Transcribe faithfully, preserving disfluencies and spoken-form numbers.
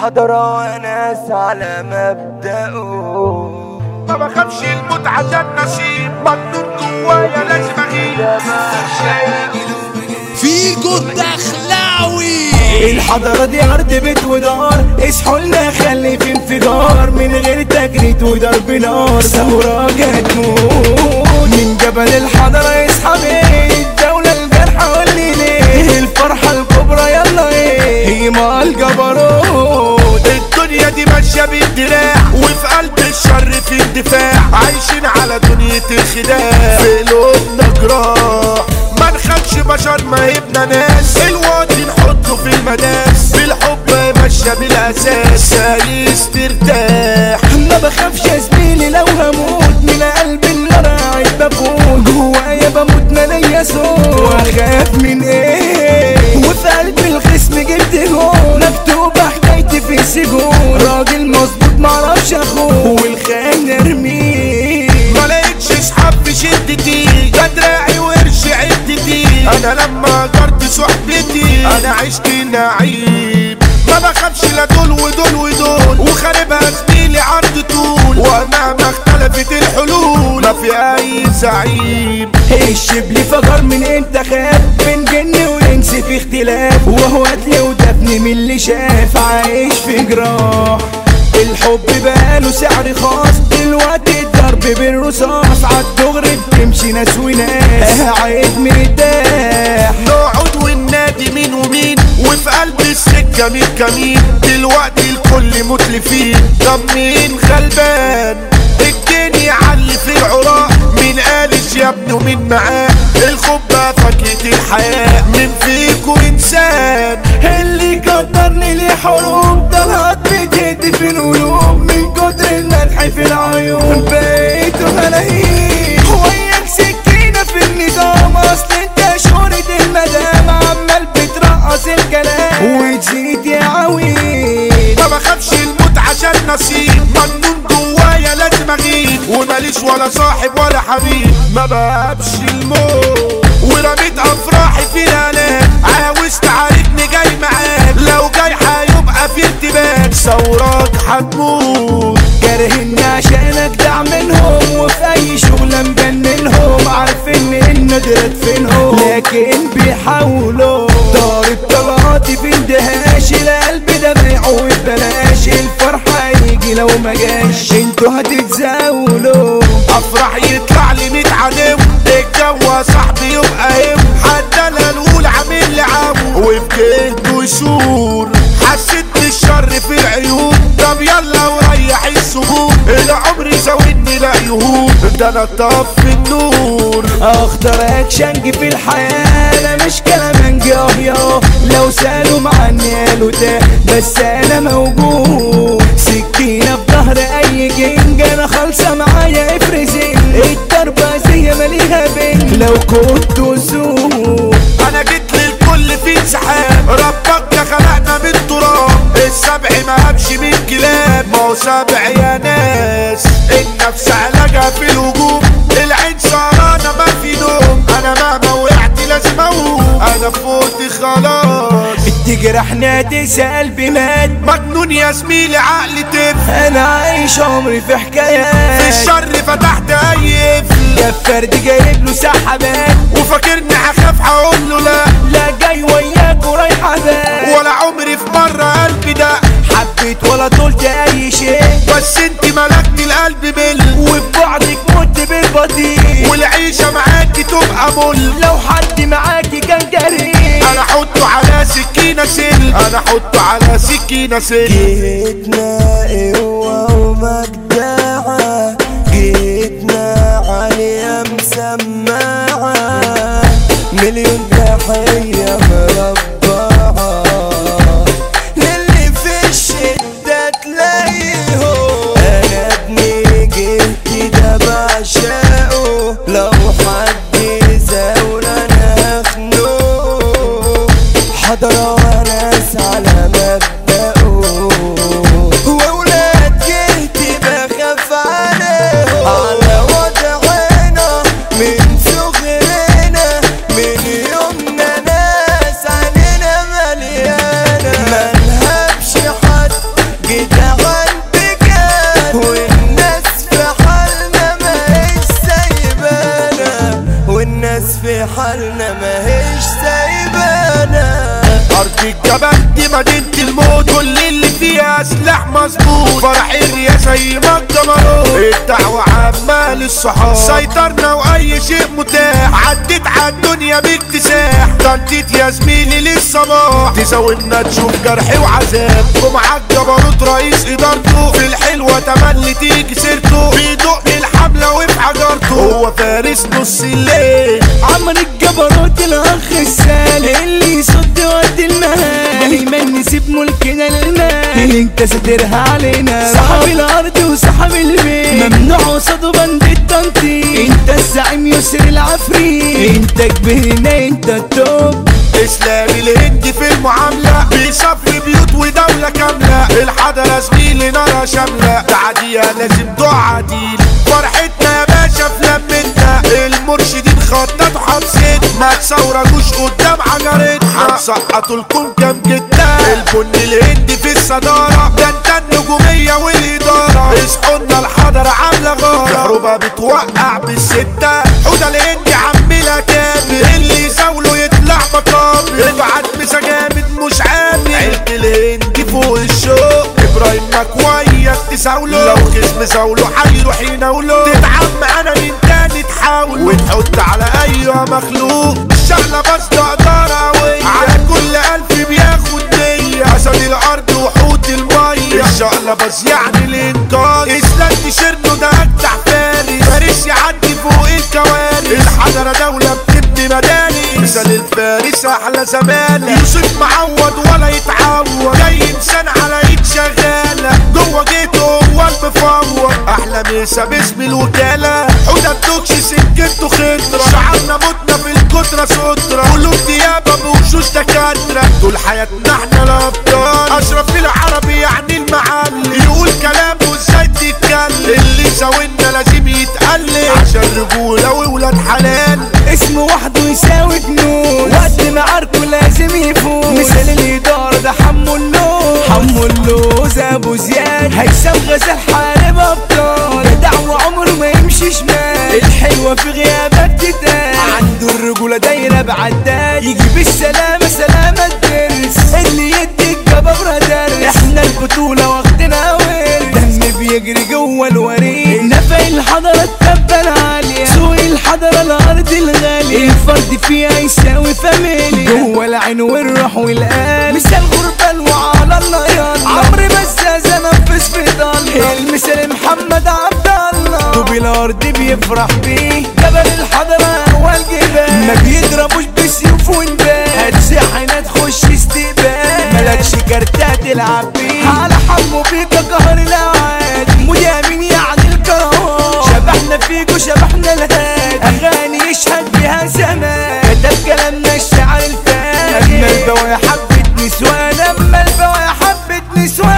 الحضرة وناس على مبدأه، ما بخافش الموت عشان نصيب، مجنون جوايا لازم اغيب. فيجو الدخلاوي. الحضرة دي أرض بيت ودار، اصحوا لنا خلي في انفجار من غير تجريد وضرب نار، ثورة هتموت من جبل الحضرة. اصحى بيه الدولة الجرحى واللي ليه الفرحة الكبرى يلا ايه هي مع الجبروت. الدنيا دي ماشية بالدراع وفي قلب الشر في اندفاع، عايشين على دنيا الخداع في قلوبنا جراح. ما نخافش بشر ما يبنى ناس، الواطي نحطه في المداس، بالحب ماشية بالاساس عايز ترتاح. ما بخافش يا زميلي لو هموت من قلب النار قاعد بفوت، جوايا بموت ما ليا صوت واخاف من ايه، وفي قلب الخصم جبت جون مكتوبة حكايتي في سجون، راجل مظبوط معرفش اخوه والخان ارميه. ما لقيتش اصحاب في شدتي، يا دراعي وقرش عدتي، انا لما جرت صحبتي انا عشت نعيم. ما بخافش لا دول ودول ودول، وخاربها زميلي عرض طول، ومهما اختلفت الحلول ما في اي زعيم. الشبل فجر من انت خاف، بين جن وانس في اختلاف، وهو قتل ودفن من اللي شاف عايش في جراح. الحب بقاله سعر خاص دلوقتي الضرب بالرصاص، عالدغري بتمشي ناس وناس عايد مرتاح. نقعد وننادي مين ومين، وفي قلب السكة مين كمين، دلوقتي الكل متلفين. طب مين غلبان الدنيا علي في العراق، مين قالش يا ابني ومين معاه، الخبة فاكهة الحياة من فيكو انسان. اللي قدرني ليه حروب طلعت بتهدي في القلوب، من كتر المدح في العيون بقيت ملايين. وياك سكينة في النظام، اصل انت شهرة المدام عمال بترقص الكلام وتزيد يا عويل. ما بخافش الموت عشان نصيب، مجنون جوايا لازم اغيب، وماليش ولا صاحب ولا حبيب. ما بهابش الموت ورميت افراحي في الالام، عاوز تعاركني جاي معاك، لو جاي هيبقى في ارتباك، ثورات هتموت. كارهني عشان اجدع منهم، وفي اي شغلة مجننهم، عارفين ان ندرت فينهم لكن بيحاولوا. ضارب طلعاتي في اندهاش، القلب ده بيعه ببلاش، الفرحة يجي لو ما جاش انتوا هتتزاولوا. افرح يطلع لي ميت عدو، الجو صاحبي يبقى هم، حتى لا نقول عامل لي عمو وفي جهده يشور. حسيت بالشر في العيون، طب يلا وريح السجون، العمر زودني لا يهون، ده انا طفي النور. اخطر اكشنج في الحياة انا مش كلامنج اه، لو سالوا معني قالوا ده بس انا موجود. سكينة في ظهر اي جنج انا خالصة معايا افرزين، الضربة زي ماليها بين لو كنت سوق. انا جيت للكل في انسحاب، ربك ده خلقنا من تراب، السبع ما همشي من كلاب، ما هو سبع يا ناس. النفس علاجها في الهجوم، العين سهرانة ما في نوم، انا مهما وقعت لازم اقوم، انا فوت خلاص. تجرحنا تسأل بمات، مجنون يا زميلي عقلي تف، انا عايش عمري في حكايات، في الشر فتحت اي قفل، الفرد جايب له سحبات، وفاكرني هخاف هقول له لا، لا جاي وياك ورايحة بات، ولا عمري في مرة قلبي ده حبيت ولا طولت اي شيء، بس انت ملكتي القلب بال، وفي بعدك مت بالبطيء، والعيشة معاكي تبقى مل، لو حد معاكي كان جريء انا احطه على سكينة سل، انا احطه على سكينة سل. جيتنا قوة ومجدعة، جيتنا عالية مسمعة، مليون تحية مربعة للي في الشدة تلاقيهم. انا ابني جهتي ده بعشقه، لو حد زاول انا هخنقه، حضرة وناس على مبدأه، وولاد جهتي بخاف عليهم، على وضعنا من صغرنا، من يومنا ناس علينا مليانة، منهبش حد الجبل دي مدينة الموت، كل اللي فيها سلاح مظبوط، فرح الرياسة يما الجمرود، الدعوة عامة للصحاب، سيطرنا واي شيء متاح، عديت عالدنيا باكتساح، تنطيط يا زميلي للصباح، تزاولنا تشوف جرح وعذاب، ومعاك جبروت رئيس ادارته، في الحلوة تملي تيجي سيرته، بيدق الحملة وفي حجرته، هو فارس نص الليل، عمر الجبروت الاخ السالي، اللي يصد وقت المهال، دايما نسيب ملكنا للمال، انت ساترها علينا، صاحب الارض وصاحب البيت، ممنوع قصاده بند التنطيط، انت الزعيم يسر العفريت، انت كبرنا انت التوب، اسلام الهندي في المعاملة، بيصفي بيوت ودولة كاملة، الحضرة زميلي نارها شاملة، تعديها لازم تعديل، فرحتنا يا باشا في لمتنا، المرشدين خططوا حبسين، ما تصورجوش قدام حجرتنا، هنسقطوا لكم كام جدا، البن الهندي في الصدارة، ده انت النجومية والإدارة، اصحونا الحضرة عاملة غارة، كهربا بتوقع بالستة، حوده الهندي عملها كامل، اللي يزاوله يطلع مقابل، ابعت مسا جامد مش عامل، عيلة الهندي فوق الشوق، ابراهيم مكويس تساوله، لو خصم زاوله هيروح يناوله، تتعم انا من تاني تحاول، وتحط على اي مخلوق، الشغلة بس تقدر قوية، على كل الف بياخد مية، اسد الارض وحوت المية، الشغلة بس يعني الانقاذ، اسلام تشيرنو ده اجدع فارس، فارس يعدي فوق الكوارث، الحضرة دولة بتبني مدارس، مثال الفارس احلى زمان، يوسف معود ولا يتعود، جاي انسان على ايد شغالة، جوه جيته هو المفوض، احلى مسا باسم الوكالة، حوده الدوكش سكته خضرة، شعرنا متنا في الكترة سترة، قلوب ديابة بوشوش دكاترة، طول حياتنا احنا الابطال، اشرف العربي يعني المعلم، يقول كلامه ازاي تتكلم، اللي زاولنا لازم يتقلب، عشان رجولة وولاد حلال، اسمه وحده يساوي جنون، وقت ما عاركه لازم يفوز، مثال الإدارة ده حمو اللوز، حمو اللوز أبو زياد، هيثم غزال حارب أبطال، جدع وعمره ما يمشي شمال، الحلوة في غيابك تتقال، عنده الرجولة دايرة بعداد، يجي بالسلامة سلامة الدرس، اللي يدي الجبابرة درس، احنا البطولة واخدنا ورث، دم بيجري جوه الوريد، نفق الحضرة التبة عالية، سوق الحضرة الأرض الغالية، الفرد فيها يساوي فاميليا، جوه العين والروح والقلب، مثال غربال وعلى الله يلا، عمرو بزازة نفس في ضل، المثال محمد عبد الله، طوب الأرض بيفرح بيه، جبل الحضرة هو الجبال، ما بيضربوش بسيوف ونبال، هتسحنا تخش استقبال، ملكش كارتات تلعب بيه، على حمو بيك قهر الأوعاد، مدامين يعني الكروان، شبحنا فيكو شبحنا الهاد، أغاني يشهد بها زمان، كتب كلامنا الشعر الفات، أما البوايا حبة نسوان، أما البوايا حبة نسوان.